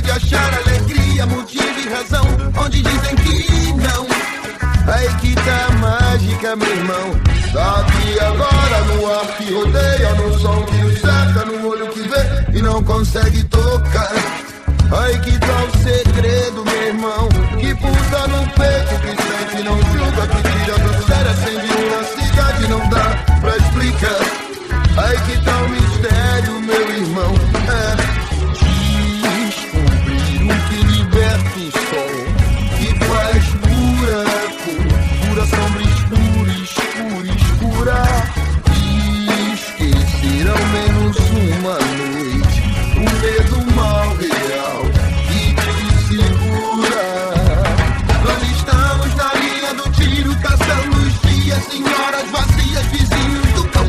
de achar alegria, motivo e razão, onde dizem que não. Aí que tá a mágica, meu irmão. Sabe agora no ar que rodeia, no som que o cerca, no olho que vê e não consegue tocar. Aí que tá o segredo, meu irmão, que pulsa no peito, que sente, não julga, que tira do sério, acende uma cidade, não dá pra explicar. Aí que tá o mistério, meu irmão, descobrir o que liberta o sol, que faz pura sombra escura, escura, escura. Esquecer ao menos uma noite o medo mal real que te segura. Nós estamos na linha do tiro, caçando os dias, senhoras vazias, vizinhos do cão,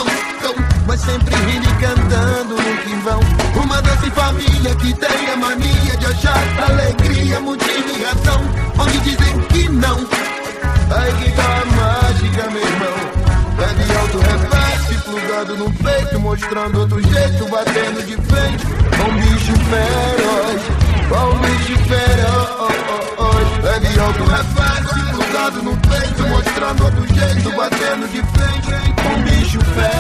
mas sempre rindo e cantando no que vão. Uma dança em família que tem a mania de achar alegria, motivo e razão, onde dizem que não. Aí que tá a mágica, meu irmão. Pé de alto reverse, plugado no peito, mostrando outro jeito, batendo de frente. Um bicho feroz, um bicho feroz. Pé de alto reverse, plugado no peito, mostrando outro jeito, batendo de frente. Um bicho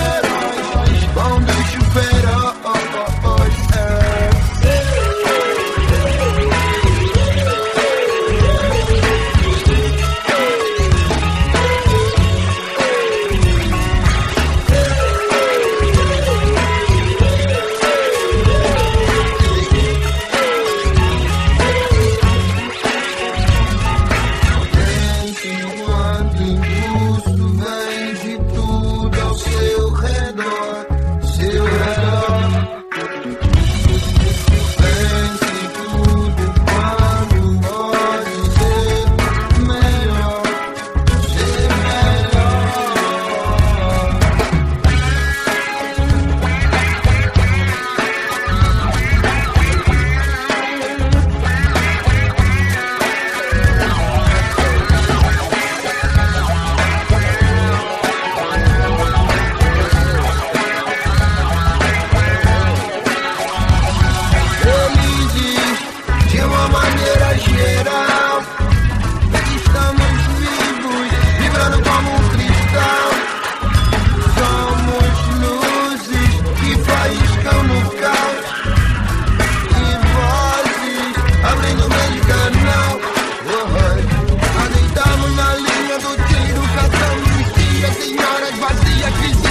feroz, um bicho feroz. Senhoras vazias,